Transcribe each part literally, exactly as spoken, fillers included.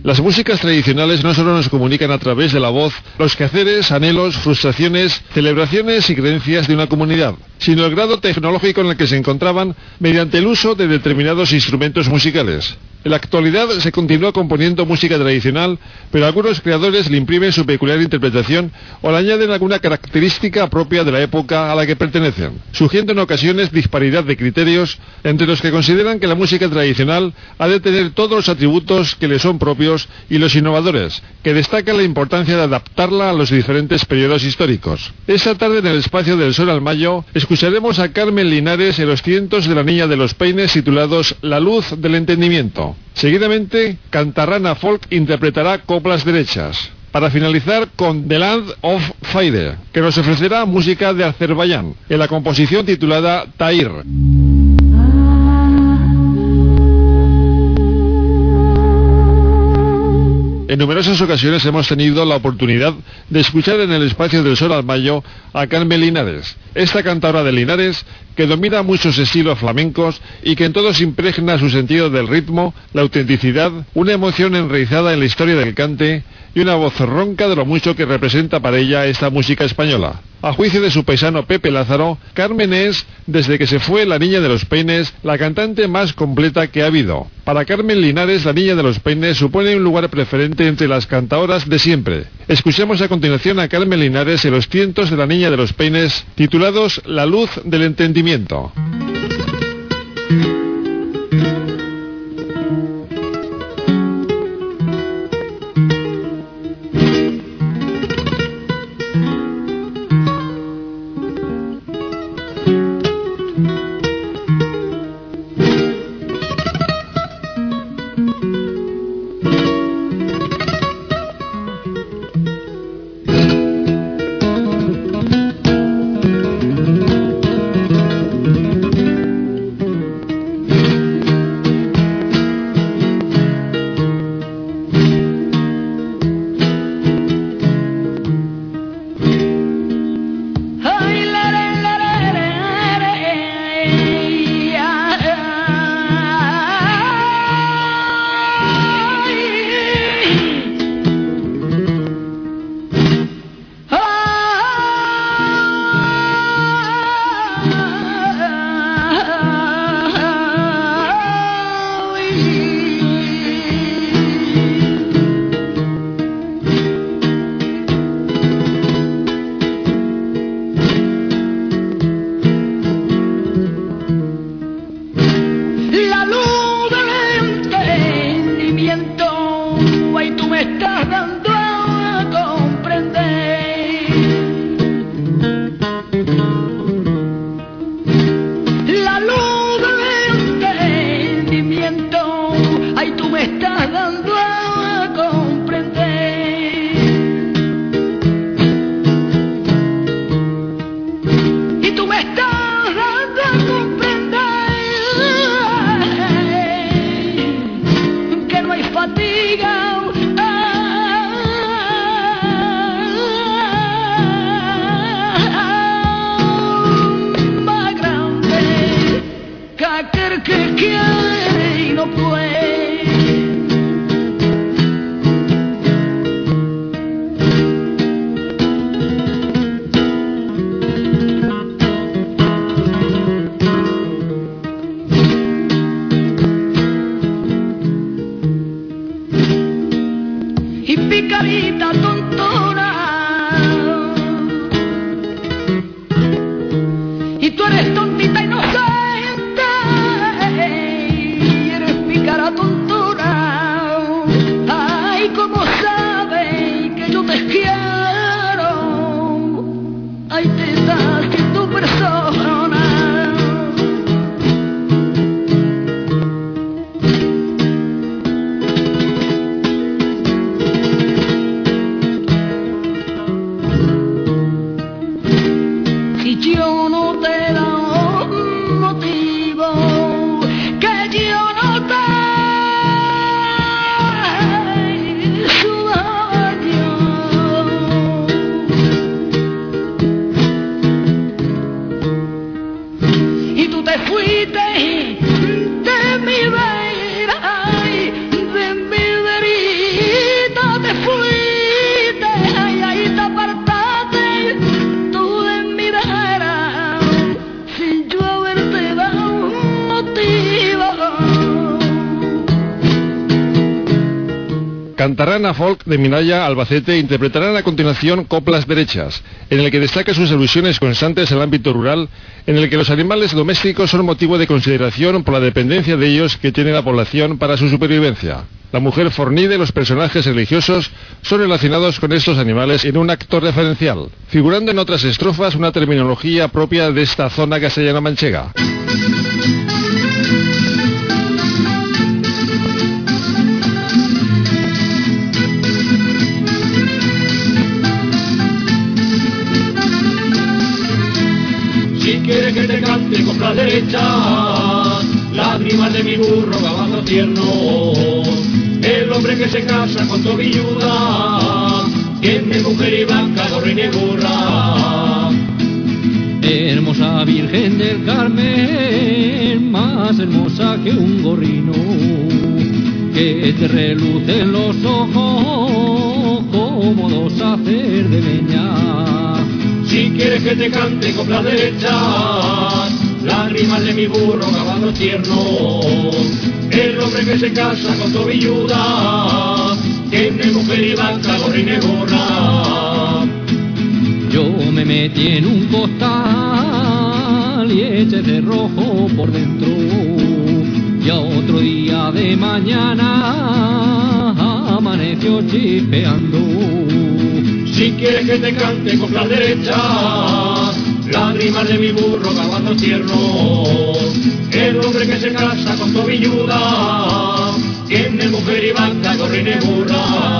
Las músicas tradicionales no solo nos comunican a través de la voz los quehaceres, anhelos, frustraciones, celebraciones y creencias de una comunidad, sino el grado tecnológico en el que se encontraban mediante el uso de determinados instrumentos musicales. En la actualidad se continúa componiendo música tradicional, pero algunos creadores le imprimen su peculiar interpretación o le añaden alguna característica propia de la época a la que pertenecen, surgiendo en ocasiones disparidad de criterios entre los que consideran que la música tradicional ha de tener todos los atributos que le son propios y los innovadores, que destacan la importancia de adaptarla a los diferentes periodos históricos. Esta tarde en el espacio del Sol al Mayo escucharemos a Carmen Linares en los cientos de la Niña de los Peines titulados La Luz del Entendimiento. Seguidamente, Cantarrana Folk interpretará Coplas Derechas, para finalizar con The Land of Fire, que nos ofrecerá música de Azerbaiyán, en la composición titulada Tahir. En numerosas ocasiones hemos tenido la oportunidad de escuchar en el espacio del Sol al Mayo a Carmen Linares, esta cantadora de Linares que domina muchos estilos flamencos y que en todos impregna su sentido del ritmo, la autenticidad, una emoción enraizada en la historia del cante y una voz ronca de lo mucho que representa para ella esta música española. A juicio de su paisano Pepe Lázaro, Carmen es, desde que se fue la Niña de los Peines, la cantante más completa que ha habido. Para Carmen Linares, la Niña de los Peines supone un lugar preferente entre las cantadoras de siempre. Escuchemos a continuación a Carmen Linares en los cientos de la Niña de los Peines, titulados La Luz del Entendimiento. Cantarán a folk de Minaya, Albacete, e interpretarán a continuación coplas derechas, en el que destaca sus alusiones constantes al ámbito rural, en el que los animales domésticos son motivo de consideración por la dependencia de ellos que tiene la población para su supervivencia. La mujer fornida y los personajes religiosos son relacionados con estos animales en un acto referencial, figurando en otras estrofas una terminología propia de esta zona castellano-manchega. Si quieres que te cante coplas derechas, lágrimas de mi burro caballo tierno, el hombre que se casa con tobilluda, tiene mujer y vaca, gorrina y burra. Hermosa Virgen del Carmen, más hermosa que un gorrino, que te relucen los ojos como dos hacer de leña. Si quieres que te cante coplas derechas, lágrimas de mi burro caballo tierno, el hombre que se casa con tobilluda, tiene mujer y vaca, gorrina y burra. Yo me metí en un costal y eché de rojo por dentro, y a otro día de mañana amaneció chispeando. Si quieres que te cante coplas derechas, lágrimas de mi burro caballo tierno, el hombre que se casa con tobilluda, tiene mujer y vaca, gorrina y burra.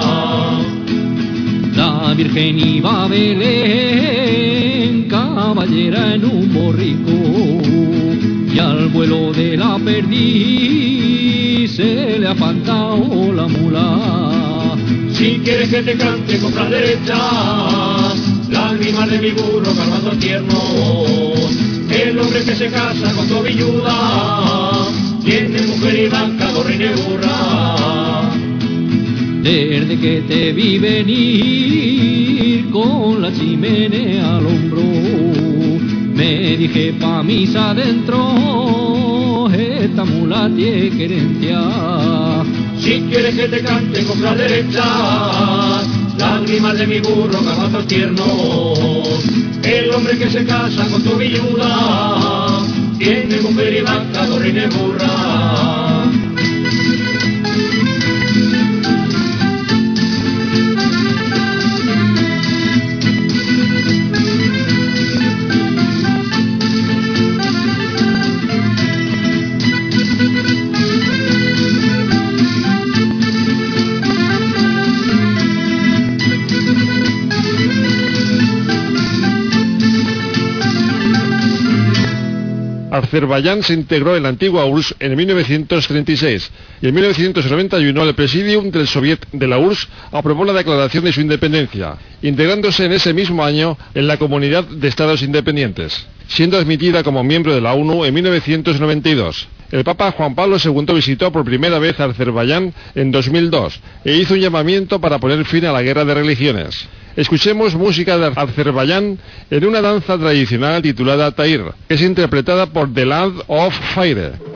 La Virgen iba a Belén, caballera en un borrico, y al vuelo de la perdiz se le ha faltado la mula. Si quieres que te cante coplas derechas, lágrimas de mi burro caballo tierno, el hombre que se casa con tobilluda, tiene mujer y vaca, gorrina y burra. Desde que te vi venir con la chimenea al hombro, me dije pa' misa adentro, esta mula tiene querencia. Si quieres que te cante coplas derechas, lágrimas de mi burro caballo tierno, el hombre que se casa con tobilluda, tiene mujer y vaca, gorrina y burra. Azerbaiyán se integró en la antigua U R S S en mil novecientos treinta y seis y en mil novecientos noventa y uno el Presidium del Soviet de la U R S S aprobó la declaración de su independencia, integrándose en ese mismo año en la Comunidad de Estados Independientes, siendo admitida como miembro de la ONU en mil novecientos noventa y dos. El Papa Juan Pablo segundo visitó por primera vez a Azerbaiyán en dos mil dos e hizo un llamamiento para poner fin a la guerra de religiones. Escuchemos música de Azerbaiyán en una danza tradicional titulada Tair, que es interpretada por The Land of Fire.